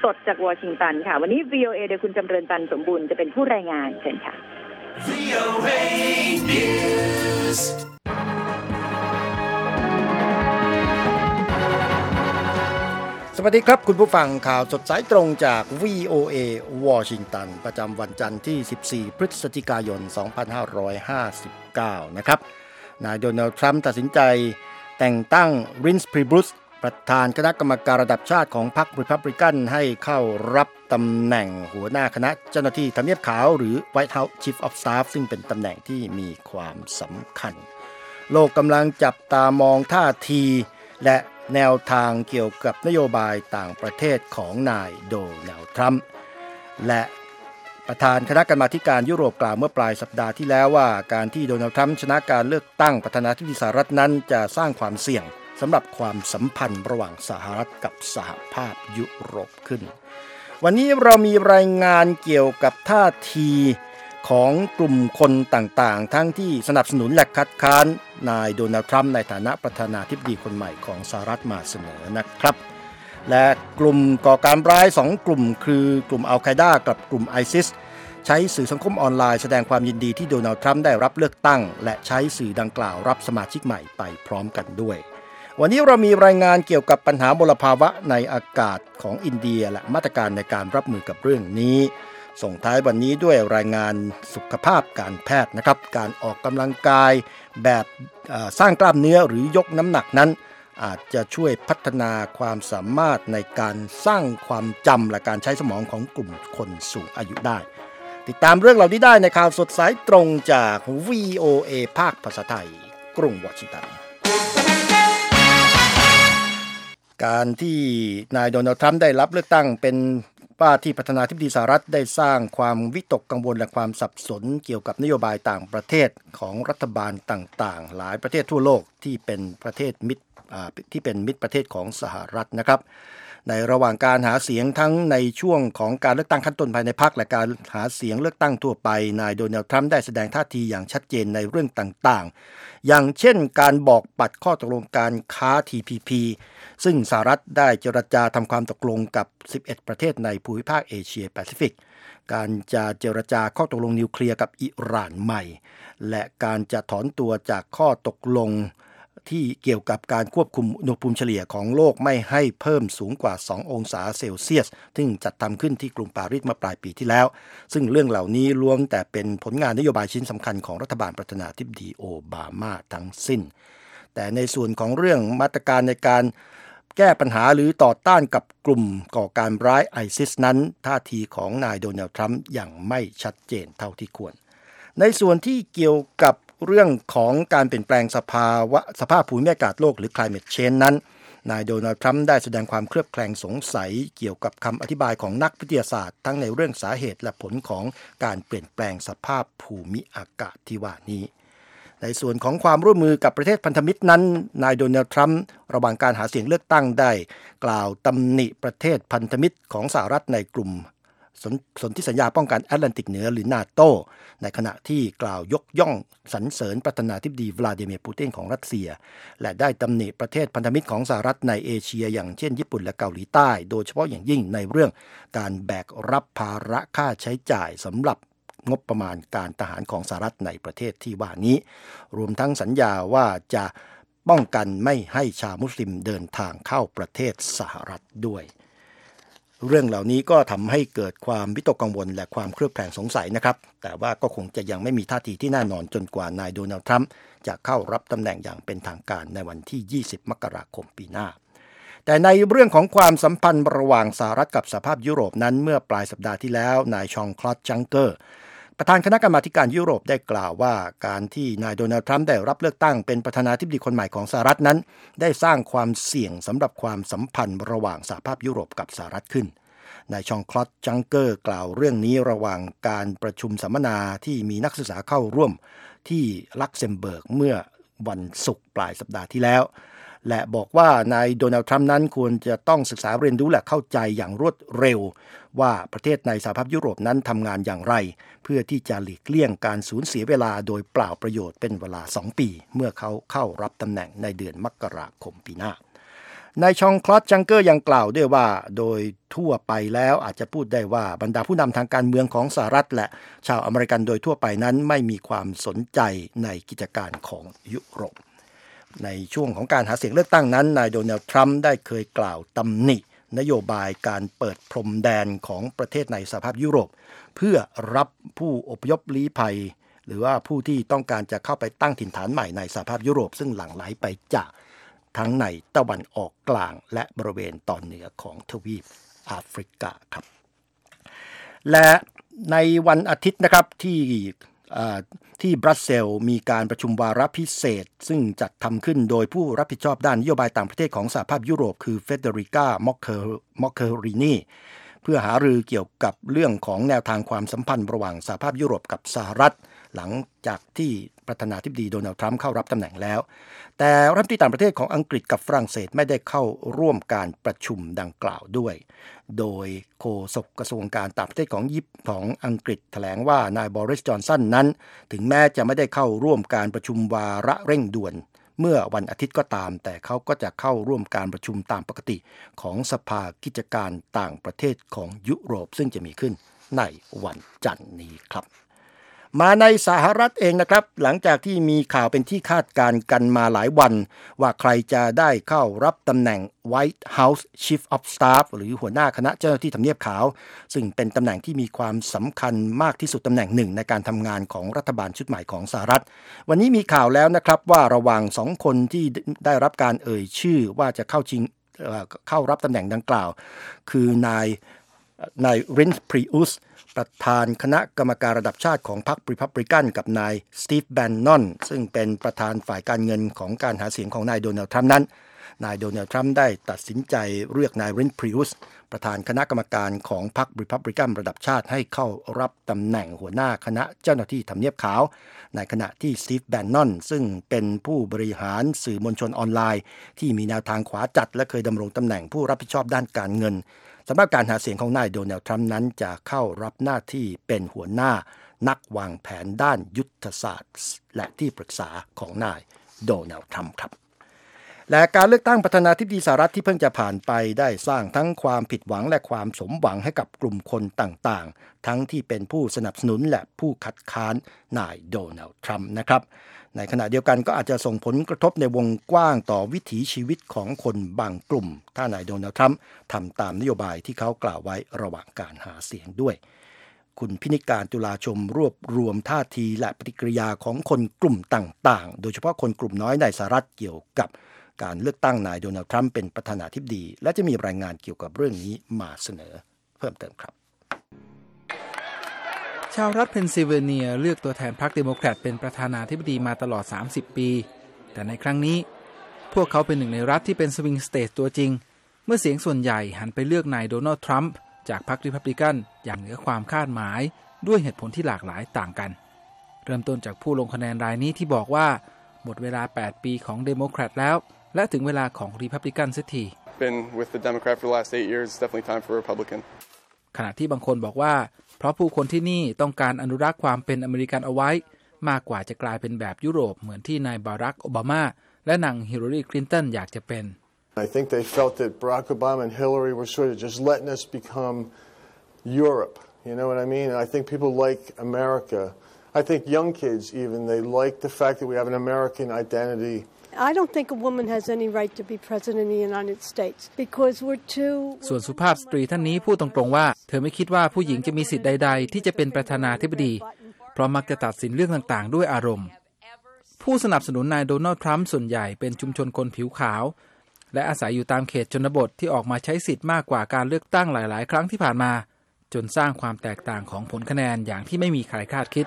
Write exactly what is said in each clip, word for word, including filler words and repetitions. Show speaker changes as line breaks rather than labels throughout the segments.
สดจากวอชิงตันค่ะวันนี้ วี โอ เอ โดยคุณจำเริญตันสมบูรณ์จะเป็นผู้รายงานเชิญค่ะ วี โอ เอ News
สวัสดีครับคุณผู้ฟังข่าวสดสายตรงจาก วี โอ เอ วอชิงตันประจำวันจันทร์ที่สิบสี่พฤศจิกายนสองพันห้าร้อยห้าสิบเก้านะครับนายโดนัลด์ทรัมป์ตัดสินใจแต่งตั้งรินส์ พรีบรุสประธานคณะกรรมการระดับชาติของพรรครีพับลิกันให้เข้ารับตำแหน่งหัวหน้าคณะเจ้าหน้าที่ทำเนียบขาวหรือ White House Chief of Staff ซึ่งเป็นตำแหน่งที่มีความสำคัญโลกกำลังจับตามองท่าทีและแนวทางเกี่ยวกับนโยบายต่างประเทศของนายโดนัลด์ทรัมป์และประธานคณะกรรมาการยุโรปกล่าวเมื่อปลายสัปดาห์ที่แล้วว่าการที่โดนัลด์ทรัมป์ชนะการเลือกตั้งประธานาธิบดีสหรัฐนั้นจะสร้างความเสี่ยงสำหรับความสัมพันธ์ระหว่างสหรัฐกับสหภาพยุโรปขึ้นวันนี้เรามีรายงานเกี่ยวกับท่าทีของกลุ่มคนต่างๆทั้งที่สนับสนุนและคัดค้านนายโดนัลด์ทรัมป์ในฐานะประธานาธิบดีคนใหม่ของสหรัฐมาเสนอนะครับและกลุ่มก่อการร้ายสองกลุ่มคือกลุ่มอัลไคดากับกลุ่มไอซิสใช้สื่อสังคมออนไลน์แสดงความยินดีที่โดนัลด์ทรัมป์ได้รับเลือกตั้งและใช้สื่อดังกล่าวรับสมาชิกใหม่ไปพร้อมกันด้วยวันนี้เรามีรายงานเกี่ยวกับปัญหามลภาวะในอากาศของอินเดียและมาตรการในการรับมือกับเรื่องนี้ส่งท้ายวันนี้ด้วยรายงานสุขภาพการแพทย์นะครับการออกกำลังกายแบบสร้างกล้ามเนื้อหรือยกน้ำหนักนั้นอาจจะช่วยพัฒนาความสามารถในการสร้างความจำและการใช้สมองของกลุ่มคนสูงอายุได้ติดตามเรื่องเหล่านี้ได้ในข่าวสดสายตรงจาก วี โอ เอ ภาคภาษาไทยกรุงวอชิงตันการที่นายโดนัลด์ทรัมป์ได้รับเลือกตั้งเป็นว่าที่ประธานาธิบดีสหรัฐได้สร้างความวิตกกังวลและความสับสนเกี่ยวกับนโยบายต่างประเทศของรัฐบาลต่างๆหลายประเทศทั่วโลกที่เป็นประเทศมิตรที่เป็นมิตรประเทศของสหรัฐนะครับในระหว่างการหาเสียงทั้งในช่วงของการเลือกตั้งขั้นต้นภายในพรรคและการหาเสียงเลือกตั้งทั่วไปนายโดนัลด์ทรัมป์ได้แสดงท่าทีอย่างชัดเจนในเรื่องต่างๆอย่างเช่นการบอกปัดข้อตกลงการค้า ที พี พี ซึ่งสหรัฐได้เจรจาทำความตกลงกับสิบเอ็ดประเทศในภูมิภาคเอเชียแปซิฟิกการจะเจรจาข้อตกลงนิวเคลียร์กับอิหร่านใหม่และการจะถอนตัวจากข้อตกลงที่เกี่ยวกับการควบคุมอุณหภูมิเฉลี่ยของโลกไม่ให้เพิ่มสูงกว่าสององศาเซลเซียสซึ่งจัดทำขึ้นที่กรุงปารีสเมื่อปลายปีที่แล้วซึ่งเรื่องเหล่านี้ล้วนแต่เป็นผลงานนโยบายชิ้นสำคัญของรัฐบาลประธานาธิบดีโอบามาทั้งสิ้นแต่ในส่วนของเรื่องมาตรการในการแก้ปัญหาหรือต่อต้านกับกลุ่มก่อการร้ายไอซิสนั้นท่าทีของนายโดนัลด์ทรัมป์ยังไม่ชัดเจนเท่าที่ควรในส่วนที่เกี่ยวกับเรื่องของการเปลี่ยนแปลงสภาวะสภาพภูมิอากาศโลกหรือ climate change นั้นนายโดนัลด์ทรัมป์ได้แสดงความเคลือบแคลงสงสัยเกี่ยวกับคำอธิบายของนักวิทยาศาสตร์ทั้งในเรื่องสาเหตุและผลของการเปลี่ยนแปลงสภาพภูมิอากาศที่ว่านี้ในส่วนของความร่วมมือกับประเทศพันธมิตรนั้นนายโดนัลด์ทรัมป์ระหว่างการหาเสียงเลือกตั้งได้กล่าวตำหนิประเทศพันธมิตรของสหรัฐในกลุ่มสนสนธิสัญญาป้องกันแอตแลนติกเหนือหรือนาโตในขณะที่กล่าวยกย่องสรรเสริญประธานาธิบดีวลาดิเมียร์ปูตินของรัสเซียและได้ตำหนิประเทศพันธมิตรของสหรัฐในเอเชียอย่างเช่นญี่ปุ่นและเกาหลีใต้โดยเฉพาะอย่างยิ่งในเรื่องการแบกรับภาระค่าใช้จ่ายสำหรับงบประมาณการทหารของสหรัฐในประเทศที่ว่านี้รวมทั้งสัญญาว่าจะป้องกันไม่ให้ชาวมุสลิมเดินทางเข้าประเทศสหรัฐด้วยเรื่องเหล่านี้ก็ทำให้เกิดความวิตกกังวลและความเครือบแคลงสงสัยนะครับแต่ว่าก็คงจะยังไม่มีท่าทีที่แน่นอนจนกว่านายโดนัลด์ทรัมป์จะเข้ารับตำแหน่งอย่างเป็นทางการในวันที่ยี่สิบมกราคมปีหน้าแต่ในเรื่องของความสัมพันธ์ระหว่างสหรัฐกับสหภาพยุโรปนั้นเมื่อปลายสัปดาห์ที่แล้วนายชองคลอดจังเกอร์ประธานคณะกรรมาการยุโรปได้กล่าวว่าการที่นายโดนัลด์ทรัมป์ได้รับเลือกตั้งเป็นประธานาธิบดีคนใหม่ของสหรัฐนั้นได้สร้างความเสี่ยงสำหรับความสัมพันธ์ระหว่างสหภาพยุโรปกับสหรัฐขึ้นนายชองคลอดจังเกอร์กล่าวเรื่องนี้ระหว่างการประชุมสัมมนาที่มีนักศึกษาเข้าร่วมที่ลักเซมเบิร์กเมื่อวันศุกร์ปลายสัปดาห์ที่แล้วและบอกว่านายโดนัลด์ทรัมป์นั้นควรจะต้องศึกษาเรียนรู้และเข้าใจอย่างรวดเร็วว่าประเทศในสหภาพยุโรปนั้นทำงานอย่างไรเพื่อที่จะหลีกเลี่ยงการสูญเสียเวลาโดยเปล่าประโยชน์เป็นเวลาสองปีเมื่อเขาเข้ารับตำแหน่งในเดือนมกราคมปีหน้านายชองคลอสจังเกอร์ยังกล่าวด้วยว่าโดยทั่วไปแล้วอาจจะพูดได้ว่าบรรดาผู้นำทางการเมืองของสหรัฐและชาวอเมริกันโดยทั่วไปนั้นไม่มีความสนใจในกิจการของยุโรปในช่วงของการหาเสียงเลือกตั้งนั้นนายโดนัลด์ทรัมป์ได้เคยกล่าวตำหนินโยบายการเปิดพรมแดนของประเทศในสหภาพยุโรปเพื่อรับผู้อพยพลี้ภัยหรือว่าผู้ที่ต้องการจะเข้าไปตั้งถิ่นฐานใหม่ในสหภาพยุโรปซึ่งหลั่งไหลไปจากทั้งในตะวันออกกลางและบริเวณตอนเหนือของทวีปแอฟริกาครับและในวันอาทิตย์นะครับที่ที่บรัสเซลส์มีการประชุมวาระพิเศษซึ่งจัดทำขึ้นโดยผู้รับผิดชอบด้านนโยบายต่างประเทศของสหภาพยุโรปคือเฟเดริกา มอคเคอรินีเพื่อหารือเกี่ยวกับเรื่องของแนวทางความสัมพันธ์ระหว่างสหภาพยุโรปกับสหรัฐหลังจากที่ประธานาธิบดีโดนัลด์ทรัมป์เข้ารับตำแหน่งแล้วแต่รัฐมนตรีต่างประเทศของอังกฤษกับฝรั่งเศสไม่ได้เข้าร่วมการประชุมดังกล่าวด้วยโดยโฆษกกระทรวงการต่างประเทศของยิปของอังกฤษแถลงว่านายบอริส จอนสันนั้นถึงแม้จะไม่ได้เข้าร่วมการประชุมวาระเร่งด่วนเมื่อวันอาทิตย์ก็ตามแต่เขาก็จะเข้าร่วมการประชุมตามปกติของสภากิจการต่างประเทศของยุโรปซึ่งจะมีขึ้นในวันจันทร์นี้ครับมาในสหรัฐเองนะครับหลังจากที่มีข่าวเป็นที่คาดการณ์กันมาหลายวันว่าใครจะได้เข้ารับตำแหน่ง White House Chief of Staff หรือหัวหน้าคณะเจ้าหน้าที่ทำเนียบขาวซึ่งเป็นตำแหน่งที่มีความสำคัญมากที่สุดตำแหน่งหนึ่งในการทำงานของรัฐบาลชุดใหม่ของสหรัฐวันนี้มีข่าวแล้วนะครับว่าระหว่างสองคนที่ได้รับการเอ่ยชื่อว่าจะเข้าชิงเข้ารับตำแหน่งดังกล่าวคือนายนายรินส์ พรีอุสประธานคณะกรรมการระดับชาติของพรรครีพับลิกันกับนายสตีฟ แบนนอนซึ่งเป็นประธานฝ่ายการเงินของการหาเสียงของนายโดนัลด์ทรัมป์นั้นนายโดนัลด์ทรัมป์ได้ตัดสินใจเลือกนายรินส์ พรีอุสประธานคณะกรรมการของพรรครีพับลิกันระดับชาติให้เข้ารับตำแหน่งหัวหน้าคณะเจ้าหน้าที่ทำเนียบขาวในขณะที่สตีฟ แบนนอนซึ่งเป็นผู้บริหารสื่อมวลชนออนไลน์ที่มีแนวทางขวาจัดและเคยดำรงตำแหน่งผู้รับผิดชอบด้านการเงินสำหรับการหาเสียงของนายโดนัลด์ทรัมป์นั้นจะเข้ารับหน้าที่เป็นหัวหน้านักวางแผนด้านยุทธศาสตร์และที่ปรึกษาของนายโดนัลด์ทรัมป์ครับและการเลือกตั้งประธานาธิบดีสหรัฐที่เพิ่งจะผ่านไปได้สร้างทั้งความผิดหวังและความสมหวังให้กับกลุ่มคนต่างๆทั้งที่เป็นผู้สนับสนุนและผู้คัดค้านนายโดนัลด์ทรัมป์นะครับในขณะเดียวกันก็อาจจะส่งผลกระทบในวงกว้างต่อวิถีชีวิตของคนบางกลุ่มถ้านายโดนัลด์ทรัมป์ทำตามนโยบายที่เขากล่าวไว้ระหว่างการหาเสียงด้วยคุณพินิการตุลาชมรวบรวมท่าทีและปฏิกิริยาของคนกลุ่มต่างๆโดยเฉพาะคนกลุ่มน้อยในสหรัฐเกี่ยวกับการเลือกตั้งนายโดนัลด์ทรัมป์เป็นประธานาธิบดีและจะมีรายงานเกี่ยวกับเรื่องนี้มาเสนอเพิ่มเติมครับ
ชาวรัฐเพนซิลเวเนียเลือกตัวแทนพรรคเดโมแครตเป็นประธานาธิบดีมาตลอดสามสิบปีแต่ในครั้งนี้พวกเขาเป็นหนึ่งในรัฐที่เป็นสวิงสเตทตัวจริงเมื่อเสียงส่วนใหญ่หันไปเลือกนายโดนัลด์ทรัมป์จากพรรครีพับลิกันอย่างเหนือความคาดหมายด้วยเหตุผลที่หลากหลายต่างกันเริ่มต้นจากผู้ลงคะแนนรายนี้ที่บอกว่าหมดเวลาแปดปีของเดโมแครตแล้วและถึงเวลาของรีพับลิกันเสียที
Been with the Democrat for the last eight years. It's definitely time for a Republican.
ขณะที่บางคนบอกว่าเพราะผู้คนที่นี่ต้องการอนุรักษ์ความเป็นอเมริกันเอาไว้มากกว่าจะกลายเป็นแบบยุโรปเหมือนที่นายบารักโอบามาและนางฮิลลารีคลินตันอยากจะเป็น
I think they felt that Barack Obama and Hillary were sort of just letting us become Europe. You know what I mean? I think people like America. I think young kids even they like the fact that we have an American identity.I
don't think a woman has any right to be president of the United States because we're too
ส่วนสุภาพสตรีท่านนี้พูดตรงๆว่าเธอไม่คิดว่าผู้หญิงจะมีสิทธิ์ใดๆที่จะเป็นประธานาธิบดีเพราะมักจะตัดสินเรื่องต่างๆด้วยอารมณ์ผู้สนับสนุนนายโดนัลด์ทรัมป์ส่วนใหญ่เป็นชุมชนคนผิวขาวและอาศัยอยู่ตามเขตชนบทที่ออกมาใช้สิทธิ์มากกว่าการเลือกตั้งหลายๆครั้งที่ผ่านมาจนสร้างความแตกต่างของผลคะแนนอย่างที่ไม่มีใครคาดคิด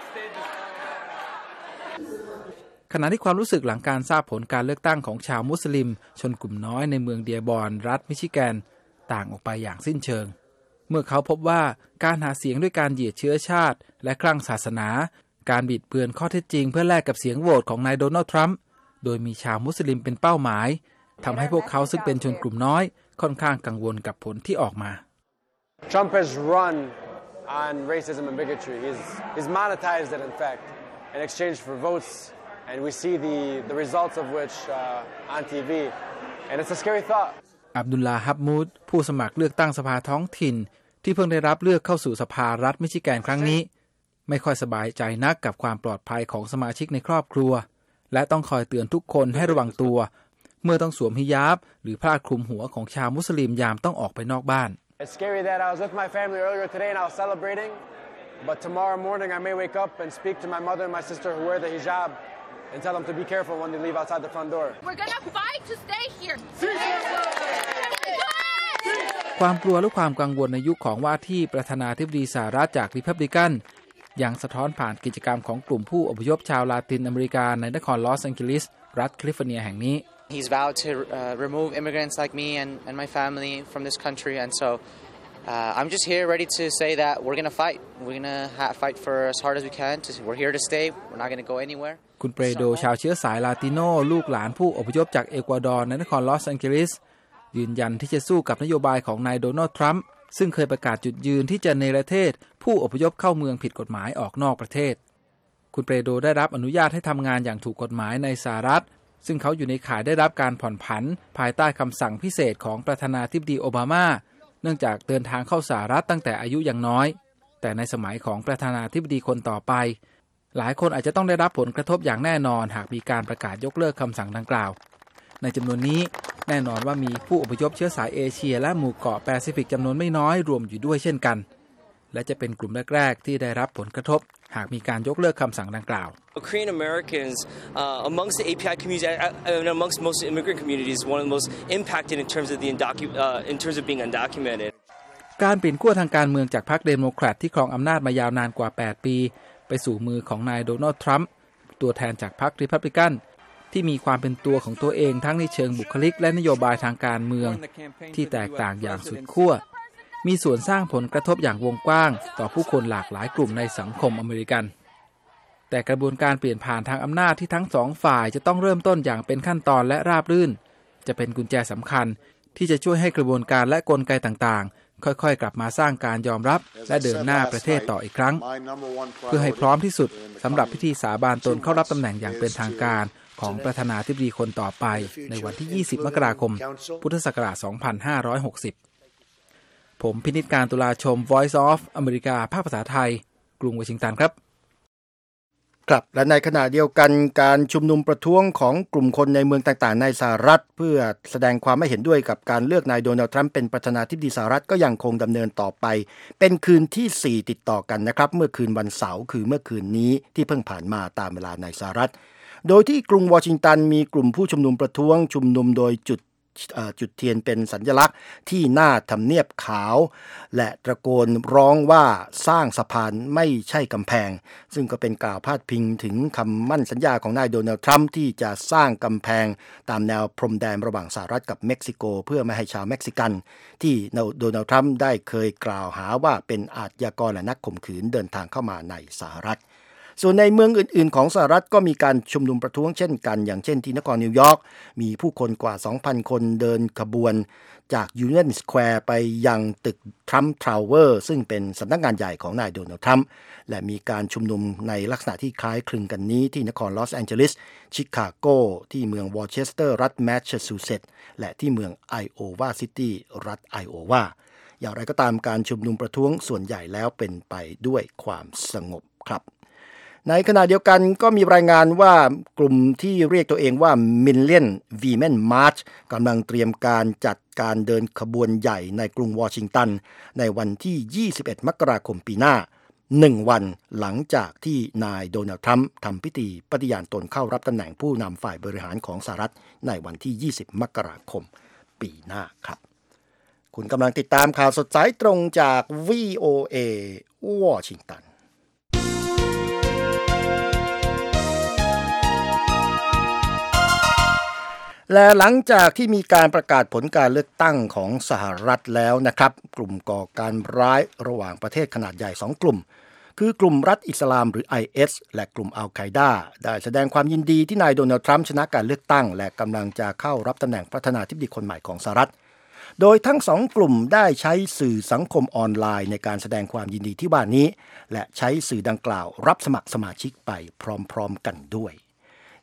ขณะที่ความรู้สึกหลังการทราบผลการเลือกตั้งของชาวมุสลิมชนกลุ่มน้อยในเมืองเดียบอนรัฐมิชิแกนต่างออกไปอย่างสิ้นเชิงเมื่อเขาพบว่าการหาเสียงด้วยการเหยียดเชื้อชาติและคลั่งศาสนาการบิดเบือนข้อเท็จจริงเพื่อแลกกับเสียงโหวตของนายโดนัลด์ทรัมป์โดยมีชาวมุสลิมเป็นเป้าหมายทำให้พวกเขาซึ่งเป็นชนกลุ่มน้อยค่อนข้างกังวลกับผลที่ออกมา
Trump has run on racism and bigotry. He's he's monetized it in fact in exchange for votes.And we see the, the results of which uh, on ที วี and it's a scary thought.
อับดุลลาห์ ฮับมูดผู้สมัครเลือกตั้งสภาท้องถิ่นที่เพิ่งได้รับเลือกเข้าสู่สภารัฐมิชิแกนครั้งนี้ไม่ค่อยสบายใจนักกับความปลอดภัยของสมาชิกในครอบครัวและต้องคอยเตือนทุกคนให้ระวังตัวเมื่อต้องสวมฮิญาบหรือผ้าคลุมหัวของชาวมุสลิมยามต้องออกไปนอกบ้าน
It's scary that I was with my family earlier today and I was celebrating, but tomorrow morning I may wake up and speak to my mother and my sister who wear the hijab and tell them to be careful when they leave outside the front door.
We're gonna fight to stay here.
ความกลัวและความกังวลในยุคของว่าที่ประธานาธิบดีสหรัฐจากริพับลิกันยังสะท้อนผ่านกิจกรรมของกลุ่มผู้อพยพชาวลาตินอเมริกาในนครลอสแองเจลิสรัฐแคลิฟอร์เนียแห่งนี้
He's vowed to uh, remove immigrants like me and, and my family from this country, and so uh, I'm just here ready to say that we're gonna fight. We're gonna ha- fight for as hard as we can. To, we're here to stay. We're not gonna go anywhere.
คุณเปรโดชาวเชื้อสายลาติโนลูกหลานผู้อพยพจากเอกวาดอร์ในนครลอสแองเจลิสยืนยันที่จะสู้กับนโยบายของนายโดนัลด์ทรัมป์ซึ่งเคยประกาศจุดยืนที่จะเนรเทศผู้อพยพเข้าเมืองผิดกฎหมายออกนอกประเทศคุณเปรโดได้รับอนุญาตให้ทำงานอย่างถูกกฎหมายในสหรัฐซึ่งเขาอยู่ในข่ายได้รับการผ่อนผันภายใต้คำสั่งพิเศษของประธานาธิบดีโอบามาเนื่องจากเดินทางเข้าสหรัฐตั้งแต่อายุยังน้อยแต่ในสมัยของประธานาธิบดีคนต่อไปหลายคนอาจจะต้องได้รับผลกระทบอย่างแน่นอนหากมีการประกาศยกเลิกคำสั่งดังกล่าวในจำนวนนี้แน่นอนว่ามีผู้อพยพเชื้อสายเอเชียและหมู่เกาะแปซิฟิกจำนวนไม่น้อยรวมอยู่ด้วยเช่นกันและจะเป็นกลุ่มแรกๆที่ได้รับผลกระทบหากมีการยกเลิกคำสั่งดังกล่าว
Korean Americans uh, amongst the เอ พี ไอ community and amongst most immigrant communities one of the most impacted in terms of the undocu- uh, in terms of being undocumented
การเปลี่ยนขั้วทางการเมืองจากพรรคเดโมแครตที่ครองอำนาจมายาวนานกว่าแปดปีไปสู่มือของนายโดนัลด์ทรัมป์ตัวแทนจากพรรครีพับลิกันที่มีความเป็นตัวของตัวเองทั้งในเชิงบุคลิกและนโยบายทางการเมืองที่แตกต่างอย่างสุดขั้วมีส่วนสร้างผลกระทบอย่างวงกว้างต่อผู้คนหลากหลายกลุ่มในสังคมอเมริกันแต่กระบวนการเปลี่ยนผ่านทางอำนาจที่ทั้งสองฝ่ายจะต้องเริ่มต้นอย่างเป็นขั้นตอนและราบรื่นจะเป็นกุญแจสำคัญที่จะช่วยให้กระบวนการและกลไกต่างๆค่อยๆกลับมาสร้างการยอมรับและเดินหน้าประเทศต่ออีกครั้งเพื่อให้พร้อมที่สุดสำหรับพิธีสาบานตนเข้ารับตำแหน่งอย่างเป็นทางการของประธานาธิบดีคนต่อไปในวันที่ยี่สิบมกราคมพุทธศักราชสองพันห้าร้อยหกสิบผมพินิจการตุลาชม Voice of อเมริกาภาคภาษาไทยกรุงวอชิงตันครับ
ครับและในขณะเดียวกันการชุมนุมประท้วงของกลุ่มคนในเมืองต่างๆในสหรัฐเพื่อแสดงความไม่เห็นด้วยกับการเลือกนายโดนัลด์ทรัมป์เป็นประธานาธิบดีสหรัฐก็ยังคงดำเนินต่อไปเป็นคืนที่สี่ติดต่อกันนะครับเมื่อคืนวันเสาร์คือเมื่อคืนนี้ที่เพิ่งผ่านมาตามเวลาในสหรัฐโดยที่กรุงวอชิงตันมีกลุ่มผู้ชุมนุมประท้วงชุมนุมโดยจุดจุดเทียนเป็นสัญลักษณ์ที่หน้าทำเนียบขาวและตะโกนร้องว่าสร้างสะพานไม่ใช่กำแพงซึ่งก็เป็นกล่าวพาดพิงถึงคำมั่นสัญญาของนายโดนัลด์ทรัมป์ที่จะสร้างกำแพงตามแนวพรมแดนระหว่างสหรัฐกับเม็กซิโกเพื่อไม่ให้ชาวเม็กซิกันที่โดนัลด์ทรัมป์ได้เคยกล่าวหาว่าเป็นอาชญากรและนักข่มขืนเดินทางเข้ามาในสหรัฐส่วนในเมืองอื่นๆของสหรัฐก็มีการชุมนุมประท้วงเช่นกันอย่างเช่นที่นครนิวยอร์กมีผู้คนกว่า สองพัน คนเดินขบวนจากยูเนียนสแควร์ไปยังตึกทรัมป์ทาวเวอร์ซึ่งเป็นสำนักงานใหญ่ของนายโดนัลด์ทรัมป์และมีการชุมนุมในลักษณะที่คล้ายคลึงกันนี้ที่นครลอสแองเจลิสชิคาโกที่เมืองวอเชสเตอร์รัฐแมสซาชูเซตส์และที่เมืองไอโอวาซิตี้รัฐไอโอวาอย่างไรก็ตามการชุมนุมประท้วงส่วนใหญ่แล้วเป็นไปด้วยความสงบครับในขณะเดียวกันก็มีรายงานว่ากลุ่มที่เรียกตัวเองว่า Million Women March กำลังเตรียมการจัดการเดินขบวนใหญ่ในกรุงวอชิงตันในวันที่ยี่สิบเอ็ดมกราคมปีหน้าหนึ่งวันหลังจากที่นายโดนัลด์ทรัมป์ทำพิธีปฏิญาณตนเข้ารับตำแหน่งผู้นำฝ่ายบริหารของสหรัฐในวันที่ยี่สิบมกราคมปีหน้าครับคุณกำลังติดตามข่าวสดสายตรงจาก วี โอ เอ วอชิงตันและหลังจากที่มีการประกาศผลการเลือกตั้งของสหรัฐแล้วนะครับกลุ่มก่อการร้ายระหว่างประเทศขนาดใหญ่สองกลุ่มคือกลุ่มรัฐอิสลามหรือ ไอ เอส และกลุ่มอัลไคดาได้แสดงความยินดีที่นายโดนัลด์ทรัมป์ชนะการเลือกตั้งและกำลังจะเข้ารับตำแหน่งประธานาธิบดีคนใหม่ของสหรัฐโดยทั้งสองกลุ่มได้ใช้สื่อสังคมออนไลน์ในการแสดงความยินดีที่ว่านี้และใช้สื่อดังกล่าวรับสมัครสมาชิกไปพร้อมๆกันด้วย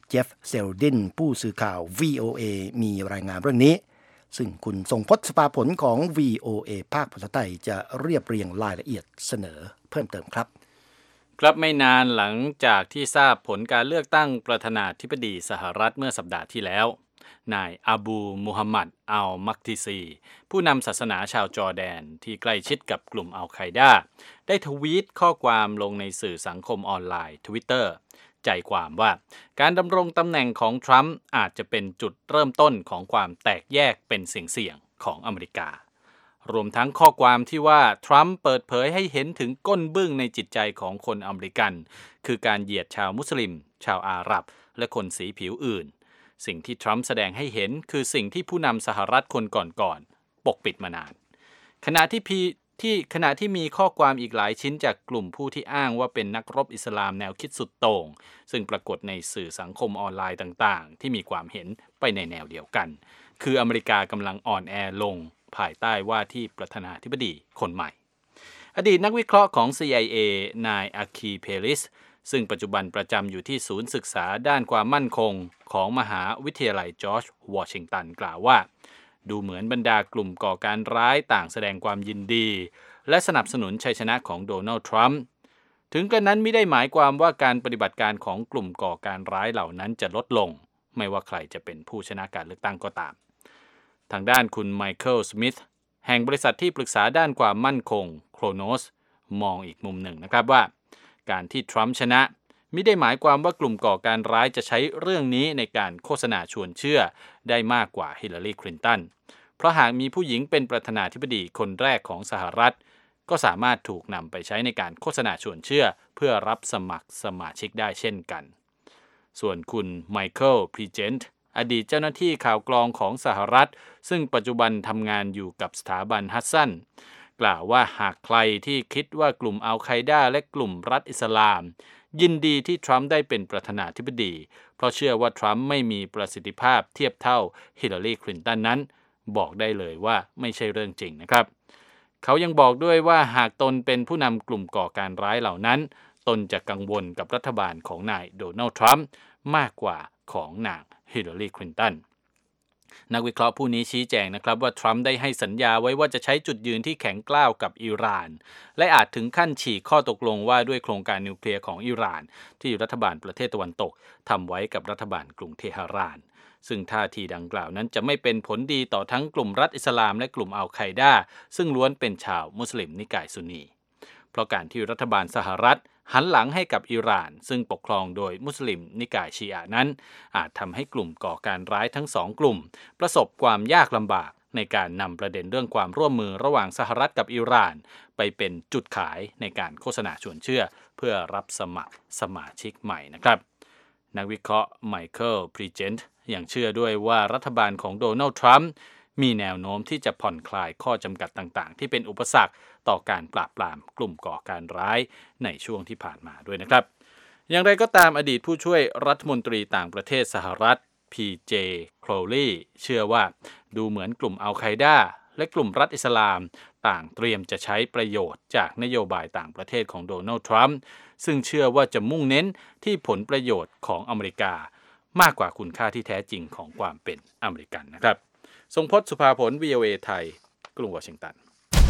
เจฟเซลดินผู้สื่อข่าว วี โอ เอ มีรายงานเรื่องนี้ซึ่งคุณทรงพจน์สภาผลของ วี โอ เอ ภาคภาษาไทยจะเรียบเรียงรายละเอียดเสนอเพิ่มเติมครับ
ครับไม่นานหลังจากที่ทราบผลการเลือกตั้งประธานาธิบดีสหรัฐเมื่อสัปดาห์ที่แล้วนายอาบูมูฮัมหมัดอัลมักติซีผู้นำศาสนาชาวจอร์แดนที่ใกล้ชิดกับกลุ่มอัลไคดาได้ทวีตข้อความลงในสื่อสังคมออนไลน์ Twitter ใจความว่าการดำรงตำแหน่งของทรัมป์อาจจะเป็นจุดเริ่มต้นของความแตกแยกเป็นเสี่ยงๆของอเมริการวมทั้งข้อความที่ว่าทรัมป์เปิดเผยให้เห็นถึงก้นบึ้งในจิตใจของคนอเมริกันคือการเหยียดชาวมุสลิมชาวอาหรับและคนสีผิวอื่นสิ่งที่ทรัมป์แสดงให้เห็นคือสิ่งที่ผู้นำสหรัฐคนก่อนๆปกปิดมานานขณะที่พีที่ขณะที่มีข้อความอีกหลายชิ้นจากกลุ่มผู้ที่อ้างว่าเป็นนักรบอิสลามแนวคิดสุดโต่งซึ่งปรากฏในสื่อสังคมออนไลน์ต่างๆที่มีความเห็นไปในแนวเดียวกันคืออเมริกากำลังอ่อนแอลงภายใต้ว่าที่ประธานาธิบดีคนใหม่อดีตนักวิเคราะห์ของ ซี ไอ เอ นายอาคีเพลิสซึ่งปัจจุบันประจำอยู่ที่ศูนย์ศึกษาด้านความมั่นคงของมหาวิทยาลัยจอร์จวอชิงตันกล่าวว่าดูเหมือนบรรดากลุ่มก่อการร้ายต่างแสดงความยินดีและสนับสนุนชัยชนะของโดนัลด์ทรัมป์ถึงกระนั้นไม่ได้หมายความว่าการปฏิบัติการของกลุ่มก่อการร้ายเหล่านั้นจะลดลงไม่ว่าใครจะเป็นผู้ชนะการเลือกตั้งก็ตามทางด้านคุณไมเคิลสมิธแห่งบริษัทที่ปรึกษาด้านความมั่นคงโครโนสมองอีกมุมหนึ่งนะครับว่าการที่ทรัมป์ชนะมิได้หมายความว่ากลุ่มก่อการร้ายจะใช้เรื่องนี้ในการโฆษณาชวนเชื่อได้มากกว่าฮิลลารีคลินตันเพราะหากมีผู้หญิงเป็นประธานาธิบดีคนแรกของสหรัฐก็สามารถถูกนำไปใช้ในการโฆษณาชวนเชื่อเพื่อรับสมัครสมาชิกได้เช่นกันส่วนคุณไมเคิลพรีเจนต์อดีตเจ้าหน้าที่ข่าวกรองของสหรัฐซึ่งปัจจุบันทำงานอยู่กับสถาบันฮัสซันกล่าวว่าหากใครที่คิดว่ากลุ่มอัลไคดาและกลุ่มรัฐอิสลามยินดีที่ทรัมป์ได้เป็นประธานาธิบดีเพราะเชื่อว่าทรัมป์ไม่มีประสิทธิภาพเทียบเท่าฮิลลารีคลินตันนั้นบอกได้เลยว่าไม่ใช่เรื่องจริงนะครับเขายังบอกด้วยว่าหากตนเป็นผู้นำกลุ่มก่อการร้ายเหล่านั้นตนจะกังวลกับรัฐบาลของนายโดนัลด์ทรัมป์มากกว่าของนางฮิลลารีคลินตันนักวิเคราะห์ผู้นี้ชี้แจงนะครับว่าทรัมป์ได้ให้สัญญาไว้ว่าจะใช้จุดยืนที่แข็งกร้าวกับอิหร่านและอาจถึงขั้นฉีกข้อตกลงว่าด้วยโครงการนิวเคลียร์ของอิหร่านที่รัฐบาลประเทศตะวันตกทำไว้กับรัฐบาลกรุงเทหะรานซึ่งท่าทีดังกล่าวนั้นจะไม่เป็นผลดีต่อทั้งกลุ่มรัฐอิสลามและกลุ่มอัลไคดาซึ่งล้วนเป็นชาวมุสลิมนิกายซุนนีเพราะการที่รัฐบาลสหรัฐหันหลังให้กับอิหร่านซึ่งปกครองโดยมุสลิมนิกายชีอะห์นั้นอาจทำให้กลุ่มก่อการร้ายทั้งสองกลุ่มประสบความยากลำบากในการนำประเด็นเรื่องความร่วมมือระหว่างสหรัฐกับอิหร่านไปเป็นจุดขายในการโฆษณาชวนเชื่อเพื่อรับสมัครสมาชิกใหม่นะครับนักวิเคราะห์ไมเคิลพรีเจนต์ยังเชื่อด้วยว่ารัฐบาลของโดนัลด์ทรัมป์มีแนวโน้มที่จะผ่อนคลายข้อจำกัดต่างๆที่เป็นอุปสรรคต่อการปราบปรามกลุ่มก่อการร้ายในช่วงที่ผ่านมาด้วยนะครับอย่างไรก็ตามอดีตผู้ช่วยรัฐมนตรีต่างประเทศสหรัฐ พี เจ โคลลีเชื่อว่าดูเหมือนกลุ่มอัลไคดาและกลุ่มรัฐอิสลามต่างเตรียมจะใช้ประโยชน์จากนโยบายต่างประเทศของโดนัลด์ทรัมป์ซึ่งเชื่อว่าจะมุ่งเน้นที่ผลประโยชน์ของอเมริกามากกว่าคุณค่าที่แท้จริงของความเป็นอเมริกันนะครับทรงพจน์สุภาผล วี โอ เอ ไทยกรุงวอชิงตัน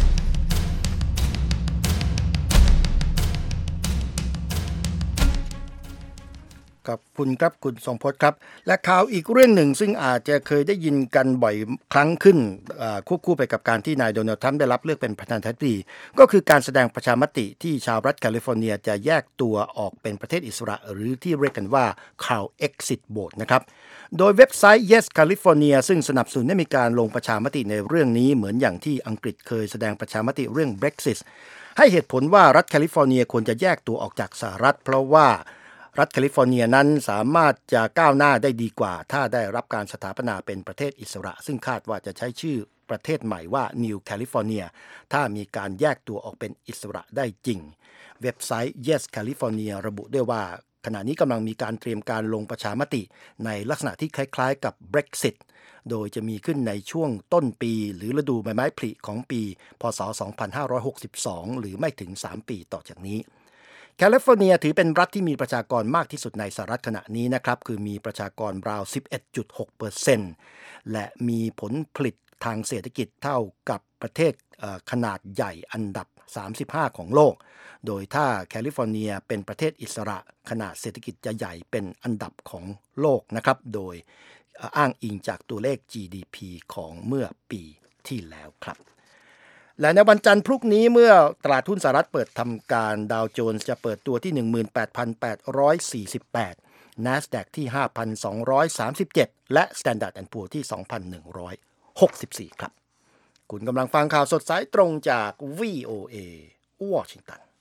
ขอบคุณครับคุณทรงพจน์ครับและข่าวอีกเรื่องหนึ่งซึ่งอาจจะเคยได้ยินกันบ่อยครั้งขึ้นควบคู่ไปกับการที่นายโดนัลด์ทรัมป์ได้รับเลือกเป็นประธานาธิบดีก็คือการแสดงประชามติที่ชาวรัฐแคลิฟอร์เนียจะแยกตัวออกเป็นประเทศอิสระหรือที่เรียกกันว่า Cow Exit Vote นะครับโดยเว็บไซต์ Yes California ซึ่งสนับสนุนให้มีการลงประชามติในเรื่องนี้เหมือนอย่างที่อังกฤษเคยแสดงประชามติเรื่อง Brexit ให้เหตุผลว่ารัฐแคลิฟอร์เนียควรจะแยกตัวออกจากสหรัฐเพราะว่ารัฐแคลิฟอร์เนียนั้นสามารถจะก้าวหน้าได้ดีกว่าถ้าได้รับการสถาปนาเป็นประเทศอิสระซึ่งคาดว่าจะใช้ชื่อประเทศใหม่ว่า New California ถ้ามีการแยกตัวออกเป็นอิสระได้จริงเว็บไซต์ Yes California ระบุด้วยว่าขณะนี้กำลังมีการเตรียมการลงประชามติในลักษณะที่คล้ายๆกับ Brexit โดยจะมีขึ้นในช่วงต้นปีหรือฤดูใบไม้ผลิของปีพ.ศ. สองพันห้าร้อยหกสิบสองหรือไม่ถึงสามปีต่อจากนี้แคลิฟอร์เนียถือเป็นรัฐที่มีประชากรมากที่สุดในสหรัฐขณะนี้นะครับคือมีประชากรราว สิบเอ็ดจุดหกเปอร์เซ็นต์ และมีผลผลิตทางเศรษฐกิจเท่ากับประเทศขนาดใหญ่อันดับสามสิบห้าของโลกโดยถ้าแคลิฟอร์เนียเป็นประเทศอิสระขนาดเศรษฐกิจจะใหญ่เป็นอันดับของโลกนะครับโดยอ้างอิงจากตัวเลข จี ดี พี ของเมื่อปีที่แล้วครับและในวันจันทร์พรุ่งนี้เมื่อตลาดหุ้นสหรัฐเปิดทำการดาวโจนส์จะเปิดตัวที่ หนึ่งหมื่นแปดพันแปดร้อยสี่สิบแปด NASDAQ ที่ ห้าพันสองร้อยสามสิบเจ็ด และ Standard แอนด์ Poor's ที่ สองพันหนึ่งร้อยหกสิบสี่ ครับคุณกำลังฟังข่าวสดสายตรงจาก วี โอ เอ วอชิงตัน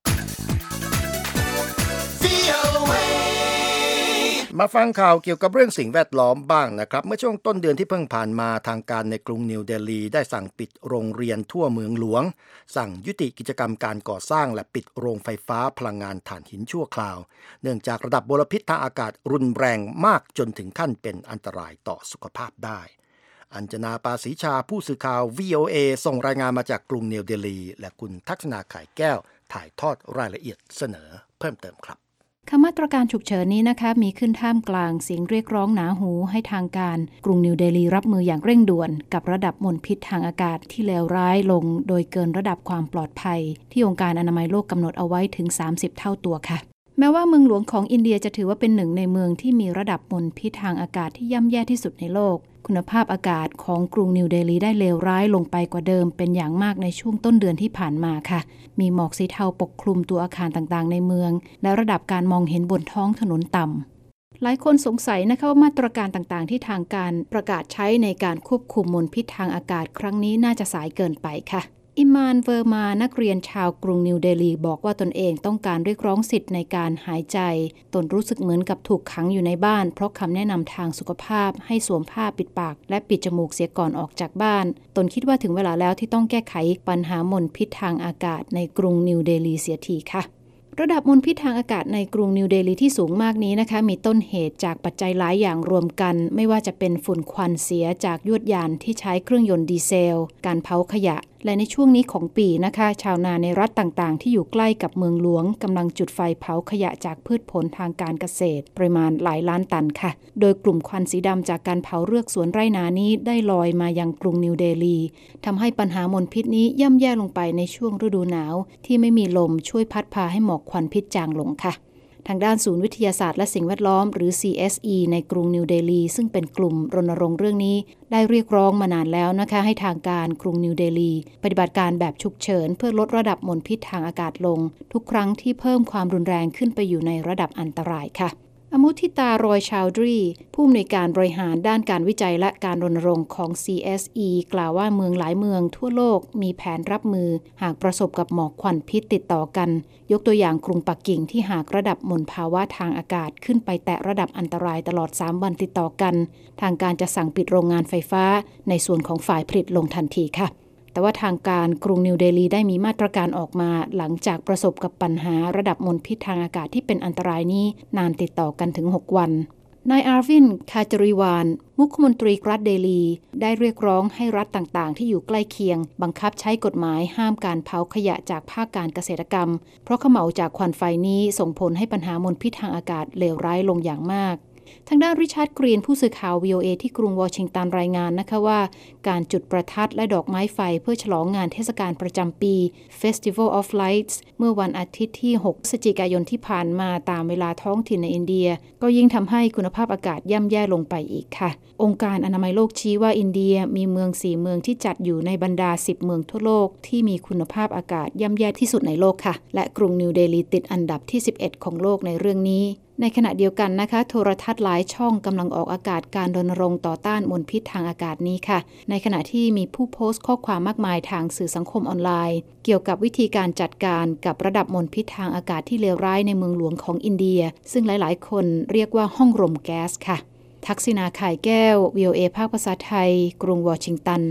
มาฟังข่าวเกี่ยวกับเรื่องสิ่งแวดล้อมบ้างนะครับเมื่อช่วงต้นเดือนที่เพิ่งผ่านมาทางการในกรุงนิวเดลีได้สั่งปิดโรงเรียนทั่วเมืองหลวงสั่งยุติกิจกรรมการก่อสร้างและปิดโรงไฟฟ้าพลังงานถ่านหินชั่วคราวเนื่องจากระดับมลพิษทางอากาศรุนแรงมากจนถึงขั้นเป็นอันตรายต่อสุขภาพได้อัญจนาปาศรีชาผู้สื่อข่าว วี โอ เอ ส่งรายงานมาจากกรุงนิวเดลีและคุณทักษณาข่ายแก้วถ่ายทอดรายละเอียดเสนอเพิ่มเติมครับ
คำมาตรการฉุกเฉินนี้นะคะมีขึ้นท่ามกลางเสียงเรียกร้องหนาหูให้ทางการกรุงนิวเดลีรับมืออย่างเร่งด่วนกับระดับมลพิษทางอากาศที่เลวร้ายลงโดยเกินระดับความปลอดภัยที่องค์การอนามัยโลกกำหนดเอาไว้ถึงสามสิบเท่าตัวค่ะแม้ว่าเมืองหลวงของอินเดียจะถือว่าเป็นหนึ่งในเมืองที่มีระดับมลพิษทางอากาศที่ย่ำแย่ที่สุดในโลกคุณภาพอากาศของกรุงนิวเดลีได้เลวร้ายลงไปกว่าเดิมเป็นอย่างมากในช่วงต้นเดือนที่ผ่านมาค่ะมีหมอกสีเทาปกคลุมตัวอาคารต่างๆในเมืองและระดับการมองเห็นบนท้องถนนต่ำหลายคนสงสัยนะคะว่ามาตรการต่างๆที่ทางการประกาศใช้ในการควบคุมมลพิษทางอากาศครั้งนี้น่าจะสายเกินไปค่ะอิมานเวอร์มานักเรียนชาวกรุงนิวเดลีบอกว่าตนเองต้องการเรียกร้องสิทธิ์ในการหายใจตนรู้สึกเหมือนกับถูกขังอยู่ในบ้านเพราะคำแนะนำทางสุขภาพให้สวมผ้าปิดปากและปิดจมูกเสียก่อนออกจากบ้านตนคิดว่าถึงเวลาแล้วที่ต้องแก้ไขปัญหามลพิษทางอากาศในกรุงนิวเดลีเสียทีค่ะระดับมลพิษทางอากาศในกรุงนิวเดลีที่สูงมากนี้นะคะมีต้นเหตุจากปัจจัยหลายอย่างรวมกันไม่ว่าจะเป็นฝุ่นควันเสียจากยวดยานที่ใช้เครื่องยนต์ดีเซลการเผาขยะและในช่วงนี้ของปีนะคะชาวนาในรัฐต่างๆที่อยู่ใกล้กับเมืองหลวงกำลังจุดไฟเผาขยะจากพืชผลทางการเกษตรปริมาณหลายล้านตันค่ะโดยกลุ่มควันสีดำจากการเผาเรือกสวนไร่นานี้ได้ลอยมายังกรุงนิวเดลีทำให้ปัญหามลพิษนี้ย่ำแย่ลงไปในช่วงฤดูหนาวที่ไม่มีลมช่วยพัดพาให้หมอกควันพิษจางลงค่ะทางด้านศูนย์วิทยาศาสตร์และสิ่งแวดล้อมหรือ ซี เอส อี ในกรุงนิวเดลีซึ่งเป็นกลุ่มรณรงค์เรื่องนี้ได้เรียกร้องมานานแล้วนะคะให้ทางการกรุงนิวเดลีปฏิบัติการแบบฉุกเฉินเพื่อลดระดับมลพิษทางอากาศลงทุกครั้งที่เพิ่มความรุนแรงขึ้นไปอยู่ในระดับอันตรายค่ะอมุทิตารอยชาวดรีผู้อำนวยการบริหารด้านการวิจัยและการรณรงค์ของ ซี เอส อี กล่าวว่าเมืองหลายเมืองทั่วโลกมีแผนรับมือหากประสบกับหมอกควันพิษติดต่อกันยกตัวอย่างกรุงปักกิ่งที่หากระดับมลภาวะทางอากาศขึ้นไปแตะระดับอันตรายตลอดสามวันติดต่อกันทางการจะสั่งปิดโรงงานไฟฟ้าในส่วนของฝ่ายผลิตลงทันทีค่ะแต่ว่าทางการกรุงนิวเดลีได้มีมาตรการออกมาหลังจากประสบกับปัญหาระดับมลพิษทางอากาศที่เป็นอันตรายนี้นานติดต่อกันถึงหกวันนายอาร์วินคาจาริวานมุขมนตรีรัฐเดลีได้เรียกร้องให้รัฐต่างๆที่อยู่ใกล้เคียงบังคับใช้กฎหมายห้ามการเผาขยะจากภาคการเกษตรกรรมเพราะเขม่าจากควันไฟนี้ส่งผลให้ปัญหามลพิษทางอากาศเลวร้ายลงอย่างมากทางด้านริชาร์ดกรีนผู้สื่อข่าว วี โอ เอ ที่กรุงวอชิงตันรายงานนะคะว่าการจุดประทัดและดอกไม้ไฟเพื่อฉลองงานเทศกาลประจำปี Festival of Lights เมื่อวันอาทิตย์ที่หกพฤศจิกายนที่ผ่านมาตามเวลาท้องถิ่นในอินเดียก็ยิ่งทำให้คุณภาพอากาศย่ำแย่ลงไปอีกค่ะองค์การอนามัยโลกชี้ว่าอินเดียมีเมืองสี่เมืองที่จัดอยู่ในบรรดาสิบเมืองทั่วโลกที่มีคุณภาพอากาศย่ำแย่ที่สุดในโลกค่ะและกรุงนิวเดลีติดอันดับที่สิบเอ็ดของโลกในเรื่องนี้ในขณะเดียวกันนะคะโทรทัศน์หลายช่องกำลังออกอากาศการรณรงค์ต่อต้านมลพิษทางอากาศนี้ค่ะในขณะที่มีผู้โพสต์ข้อความมากมายทางสื่อสังคมออนไลน์เกี่ยวกับวิธีการจัดการกับระดับมลพิษทางอากาศที่เลวร้ายในเมืองหลวงของอินเดียซึ่งหลายๆคนเรียกว่าห้องรมแก๊สค่ะทักษิณาข่ายแก้ว วี โอ เอ ภาคภาษาไทยกรุงวอชิงตัน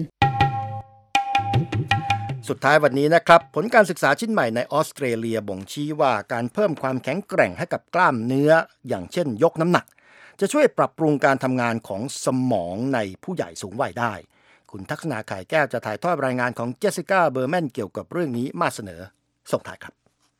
สุดท้ายวันนี้นะครับผลการศึกษาชิ้นใหม่ในออสเตรเลียบ่งชี้ว่าการเพิ่มความแข็งแกร่งให้กับกล้ามเนื้ออย่างเช่นยกน้ำหนักจะช่วยปรับปรุงการทำงานของสมองในผู้ใหญ่สูงวัยได้คุณทักษณาข่ายแก้วจะถ่ายทอดรายงานของเจสสิก้าเบอร์แมนเกี่ยวกับเรื่องนี้มาเสนอส่งท้ายครับ
ผ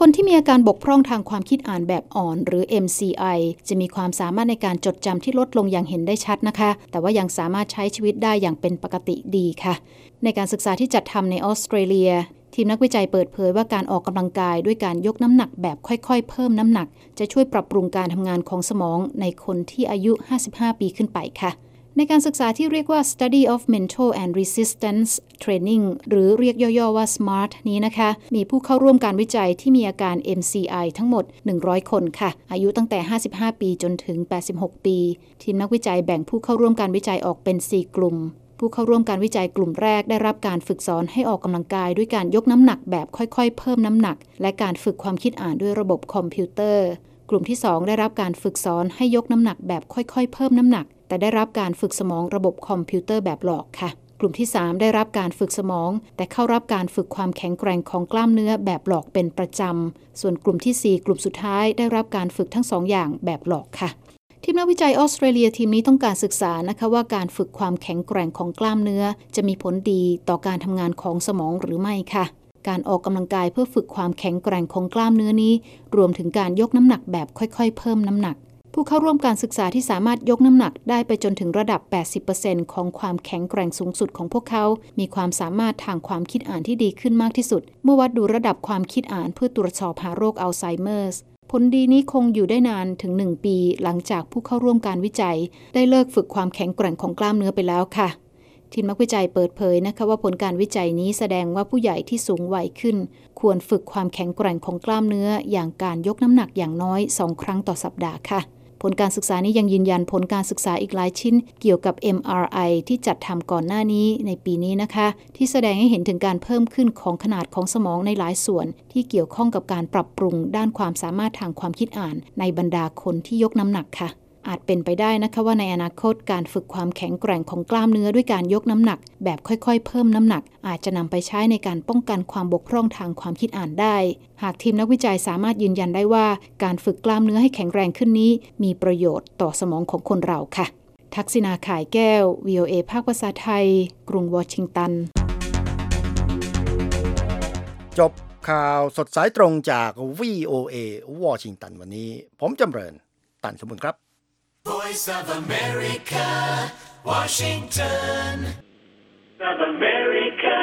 คนที่มีอาการบกพร่องทางความคิดอ่านแบบอ่อนหรือ เอ็ม ซี ไอ จะมีความสามารถในการจดจำที่ลดลงอย่างเห็นได้ชัดนะคะแต่ว่ายังสามารถใช้ชีวิตได้อย่างเป็นปกติดีค่ะในการศึกษาที่จัดทำในออสเตรเลียทีมนักวิจัยเปิดเผยว่าการออกกำลังกายด้วยการยกน้ำหนักแบบค่อยๆเพิ่มน้ำหนักจะช่วยปรับปรุงการทำงานของสมองในคนที่อายุห้าสิบห้าปีขึ้นไปค่ะในการศึกษาที่เรียกว่า Study of Mental and Resistance Training หรือเรียกย่อๆว่า สมาร์ท นี้นะคะมีผู้เข้าร่วมการวิจัยที่มีอาการ เอ็ม ซี ไอ ทั้งหมดหนึ่งร้อยคนค่ะอายุตั้งแต่ห้าสิบห้าปีจนถึงแปดสิบหกปีทีมนักวิจัยแบ่งผู้เข้าร่วมการวิจัยออกเป็นสี่กลุ่มผู้เข้าร่วมการวิจัยกลุ่มแรกได้รับการฝึกสอนให้ออกกำลังกายด้วยการยกน้ำหนักแบบค่อยๆเพิ่มน้ำหนักและการฝึกความคิดอ่านด้วยระบบคอมพิวเตอร์กลุ่มที่สองได้รับการฝึกสอนให้ยกน้ำหนักแบบค่อยๆเพิ่มน้ำหนักแต่ได้รับการฝึกสมองระบบคอมพิวเตอร์แบบหลอกค่ะกลุ่มที่สามได้รับการฝึกสมองแต่เข้ารับการฝึกความแข็งแกร่งของกล้ามเนื้อแบบหลอกเป็นประจำส่วนกลุ่มที่สี่กลุ่มสุดท้ายได้รับการฝึกทั้งสองอย่างแบบหลอกค่ะทีมนักวิจัยออสเตรเลียทีมนี้ต้องการศึกษานะคะว่าการฝึกความแข็งแกร่งของกล้ามเนื้อจะมีผลดีต่อการทำงานของสมองหรือไม่ค่ะการออกกำลังกายเพื่อฝึกความแข็งแกร่งของกล้ามเนื้อนี้รวมถึงการยกน้ำหนักแบบค่อยๆเพิ่มน้ำหนักผู้เข้าร่วมการศึกษาที่สามารถยกน้ำหนักได้ไปจนถึงระดับ แปดสิบเปอร์เซ็นต์ ของความแข็งแกร่งสูงสุดของพวกเขามีความสามารถทางความคิดอ่านที่ดีขึ้นมากที่สุดเมื่อวัดดูระดับความคิดอ่านเพื่อตรวจสอบหาโรคอัลไซเมอร์ผลดีนี้คงอยู่ได้นานถึงหนึ่งปีหลังจากผู้เข้าร่วมการวิจัยได้เลิกฝึกความแข็งแกร่งของกล้ามเนื้อไปแล้วค่ะทีมนักวิจัยเปิดเผยนะคะว่าผลการวิจัยนี้แสดงว่าผู้ใหญ่ที่สูงวัยขึ้นควรฝึกความแข็งแกร่งของกล้ามเนื้ออย่างการยกน้ำหนักอย่างน้อยสองครั้งต่อสัปดาห์ค่ะผลการศึกษานี้ยังยืนยันผลการศึกษาอีกหลายชิ้นเกี่ยวกับ เอ็ม อาร์ ไอ ที่จัดทำก่อนหน้านี้ในปีนี้นะคะที่แสดงให้เห็นถึงการเพิ่มขึ้นของขนาดของสมองในหลายส่วนที่เกี่ยวข้องกับการปรับปรุงด้านความสามารถทางความคิดอ่านในบรรดาคนที่ยกน้ำหนักค่ะอาจเป็นไปได้นะคะว่าในอนาคตการฝึกความแข็งแกร่งของกล้ามเนื้อด้วยการยกน้ำหนักแบบค่อยๆเพิ่มน้ำหนักอาจจะนำไปใช้ในการป้องกันความบกพร่องทางความคิดอ่านได้หากทีมนักวิจัยสามารถยืนยันได้ว่าการฝึกกล้ามเนื้อให้แข็งแรงขึ้นนี้มีประโยชน์ต่อสมองของคนเราค่ะทักษิณาข่ายแก้ว วี โอ เอ ภาคภาษาไทยกรุงวอชิงตัน
จบข่าวสดสายตรงจาก วี โอ เอ วอชิงตันวันนี้ผมจำเริญตันสมบูรณ์ครับ
Voice of America, Washington. Of America,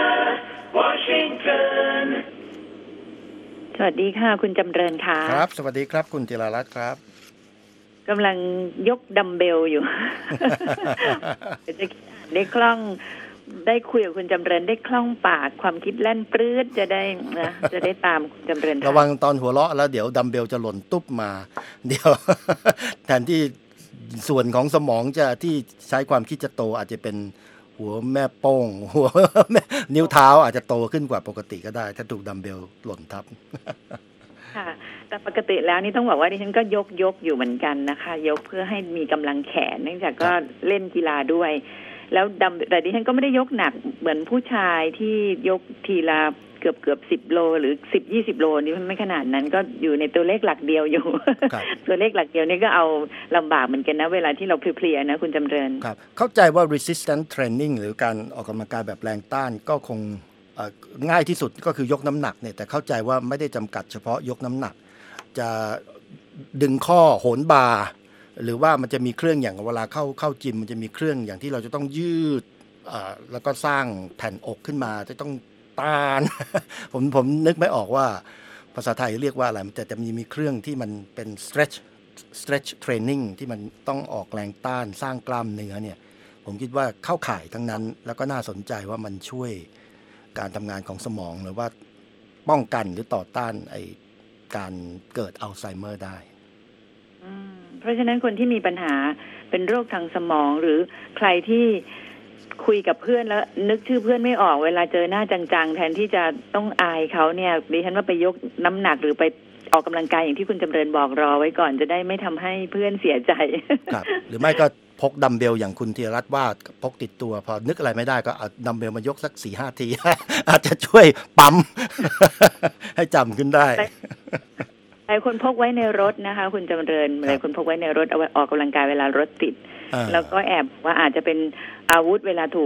Washington.
สวัสดีค่ะคุณจำเริญค่ะ
ครับสวัสดีครับคุณจิรารัตน์ครับ
กำลังยกดัมเบลอยู่ จะได้คล่องได้คุยกับคุณจำเริญได้คล่องปากความคิดแล่นปลื้ดจะได้นะจะได้ตามคุณจำเริญ
ระวังตอนหัวเราะแล้วเดี๋ยวดัมเบลจะหล่นตุ๊บมาเดี๋ยว แทนที่ส่วนของสมองจะที่ใช้ความคิดจะโตอาจจะเป็นหัวแม่โป้งหัวนิ้วเท้าอาจจะโตขึ้นกว่าปกติก็ได้ถ้าถูกดัมเบลหล่นทับ
ค่ะแต่ปกติแล้วนี่ต้องบอกว่าดิฉันก็ยกยกอยู่เหมือนกันนะคะยกเพื่อให้มีกำลังแขนเนื่องจากก็เล่นกีฬาด้วยแล้วดัมแต่ดิฉันก็ไม่ได้ยกหนักเหมือนผู้ชายที่ยกทีละเกือบเกือบสิบโลหรือสิบยี่สิบโลนี่ไม่ขนาดนั้นก็อยู่ในตัวเลขหลักเดียวอยู่ ตัวเลขหลักเดียวนี่ก็เอาลำบากเหมือนกันนะเวลาที่เราเพลียๆนะคุณจำเริญ
ครับเข้าใจว่า resistance training หรือการออกกำลังกายแบบแรงต้านก็คงง่ายที่สุดก็คือยกน้ำหนักเนี่ยแต่เข้าใจว่าไม่ได้จำกัดเฉพาะยกน้ำหนักจะดึงข้อโหนบาร์หรือว่ามันจะมีเครื่องอย่างเวลาเข้าเข้าจิมมันจะมีเครื่องอย่างที่เราจะต้องยืดแล้วก็สร้างแผ่นอกขึ้นมาจะต้องต้าน ผมผมนึกไม่ออกว่าภาษาไทยเรียกว่าอะไรแต่จะมีมีเครื่องที่มันเป็น stretch stretch training ที่มันต้องออกแรงต้านสร้างกล้ามเนื้อเนี่ยผมคิดว่าเข้าข่ายทั้งนั้นแล้วก็น่าสนใจว่ามันช่วยการทำงานของสมองหรือว่าป้องกันหรือต่อต้านไอการเกิดอัลไซเมอร์ได้
เพราะฉะนั้นคนที่มีปัญหาเป็นโรคทางสมองหรือใครที่คุยกับเพื่อนแล้วนึกชื่อเพื่อนไม่ออกเวลาเจอหน้าจังๆแทนที่จะต้องอายเขาเนี่ยดิฉันว่าไปยกน้ำหนักหรือไปออกกำลังกายอย่างที่คุณจำเริญบอกรอไว้ก่อนจะได้ไม่ทำให้เพื่อนเสียใจ
ครับหรือไม่ก็พกดัมเบลอย่างคุณธีรรัตน์ว่าพกติดตัวพอนึกอะไรไม่ได้ก็เอาดัมเบลมายกสัก สี่ห้า ที อาจจะช่วยปั๊ม ให้จำขึ้นได้
หลายคนพกไว้ในรถนะคะคุณจำเริญหลายคนพกไว้ในรถเอาไว้ออกกำลังกายเวลารถติดแล้วก็แอบว่าอาจจะเป็นอาวุธเวลาถูก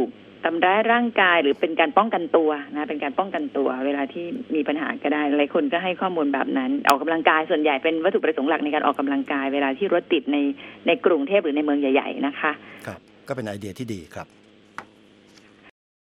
ทำร้ายร่างกายหรือเป็นการป้องกันตัวนะเป็นการป้องกันตัวเวลาที่มีปัญหาก็ได้หลายคนก็ให้ข้อมูลแบบนั้นออกกำลังกายส่วนใหญ่เป็นวัตถุประสงค์หลักในการออกกำลังกายเวลาที่รถติดในในกรุงเทพหรือในเมืองใหญ่ๆนะคะ
ครับก็เป็นไอเดียที่ดีครับ